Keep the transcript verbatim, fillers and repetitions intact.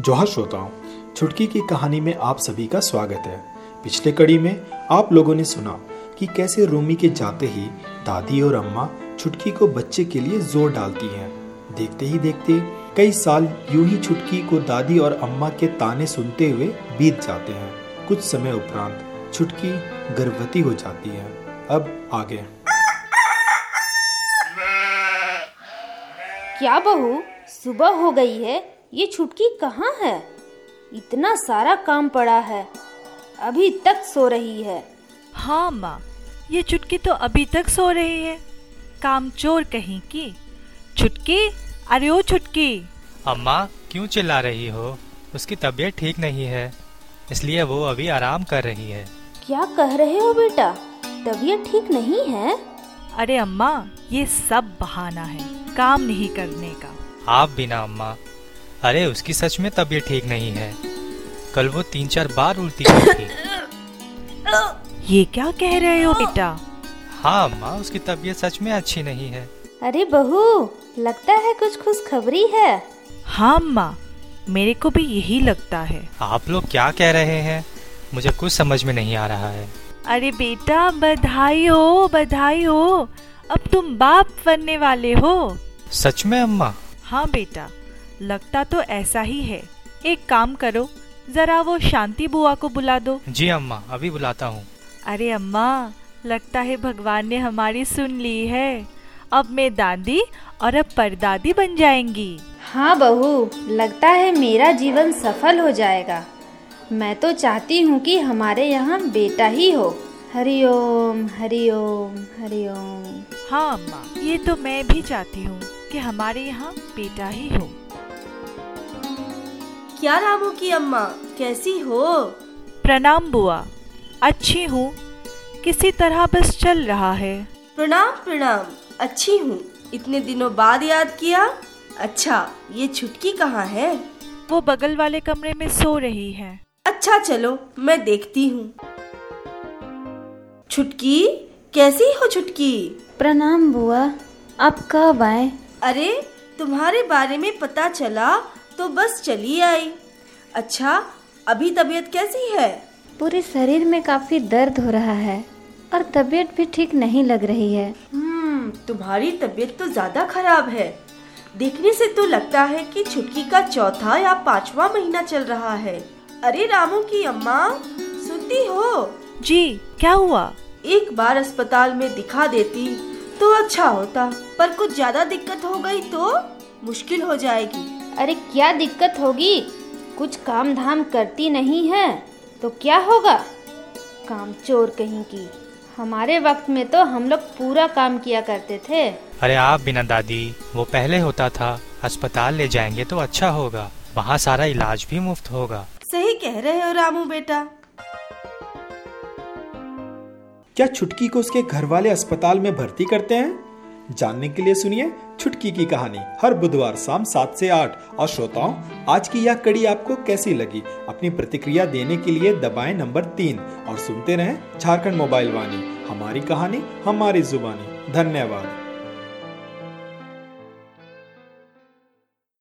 जोहार श्रोताओं, छुटकी की कहानी में आप सभी का स्वागत है। पिछले कड़ी में आप लोगों ने सुना कि कैसे रूमी के जाते ही दादी और अम्मा छुटकी को बच्चे के लिए जोर डालती हैं। देखते ही देखते कई साल यूं ही छुटकी को दादी और अम्मा के ताने सुनते हुए बीत जाते हैं। कुछ समय उपरांत छुटकी गर्भवती हो जाती है। अब आगे। क्या बहू, सुबह हो गई है, ये छुटकी कहाँ है? इतना सारा काम पड़ा है, अभी तक सो रही है। हाँ माँ, ये छुटकी तो अभी तक सो रही है, कामचोर कहीं की। छुटकी, अरे ओ छुटकी। अम्मा क्यों चिल्ला रही हो? उसकी तबीयत ठीक नहीं है, इसलिए वो अभी आराम कर रही है। क्या कह रहे हो बेटा, तबीयत ठीक नहीं है? अरे अम्मा, ये सब बहाना है काम नहीं करने का। आप भी ना अम्मा, अरे उसकी सच में तबीयत ठीक नहीं है। कल वो तीन चार बार उल्टी की थी। ये क्या कह रहे हो बेटा? हाँ अम्मा, उसकी तबीयत सच में अच्छी नहीं है। अरे बहू, लगता है कुछ खुशखबरी है। हाँ अम्मा, मेरे को भी यही लगता है। आप लोग क्या कह रहे हैं? मुझे कुछ समझ में नहीं आ रहा है। अरे बेटा, बधाई हो बधाई हो, अब तुम बाप बनने वाले हो। सच में अम्मा? हाँ बेटा, लगता तो ऐसा ही है। एक काम करो, जरा वो शांति बुआ को बुला दो। जी अम्मा, अभी बुलाता हूँ। अरे अम्मा, लगता है भगवान ने हमारी सुन ली है। अब मैं दादी और अब परदादी बन जाएंगी। हाँ बहू, लगता है मेरा जीवन सफल हो जाएगा। मैं तो चाहती हूँ कि हमारे यहाँ बेटा ही हो। हरिओम हरिओम हरिओम। हाँ अम्मा, ये तो मैं भी चाहती हूँ कि हमारे यहाँ बेटा ही हो। क्या रामू की अम्मा, कैसी हो? प्रणाम बुआ, अच्छी हूँ, किसी तरह बस चल रहा है। प्रणाम प्रणाम, अच्छी हूँ। इतने दिनों बाद याद किया। अच्छा, ये छुटकी कहाँ है? वो बगल वाले कमरे में सो रही है। अच्छा चलो, मैं देखती हूँ। छुटकी, कैसी हो छुटकी? प्रणाम बुआ, आप कब आए? अरे, तुम्हारे बारे में पता चला तो बस चली आई। अच्छा, अभी तबीयत कैसी है? पूरे शरीर में काफी दर्द हो रहा है और तबीयत भी ठीक नहीं लग रही है। हम्म, तुम्हारी तबीयत तो ज्यादा खराब है। देखने से तो लगता है कि छुटकी का चौथा या पांचवा महीना चल रहा है। अरे रामू की अम्मा, सुनती हो? जी, क्या हुआ? एक बार अस्पताल में दिखा देती तो अच्छा होता, पर कुछ ज्यादा दिक्कत हो गई तो मुश्किल हो जाएगी। अरे क्या दिक्कत होगी? कुछ काम धाम करती नहीं है तो क्या होगा? कामचोर कहीं की। हमारे वक्त में तो हम लोग पूरा काम किया करते थे। अरे आप बिना दादी, वो पहले होता था। अस्पताल ले जाएंगे तो अच्छा होगा, वहाँ सारा इलाज भी मुफ्त होगा। सही कह रहे हो रामू बेटा। क्या छुटकी को उसके घर वाले अस्पताल में भर्ती करते हैं? जानने के लिए सुनिए छुटकी की कहानी हर बुधवार शाम सात से आठ। और श्रोताओं, आज की यह कड़ी आपको कैसी लगी? अपनी प्रतिक्रिया देने के लिए दबाएं नंबर तीन और सुनते रहें झारखंड मोबाइल वाणी, हमारी कहानी हमारी जुबानी। धन्यवाद।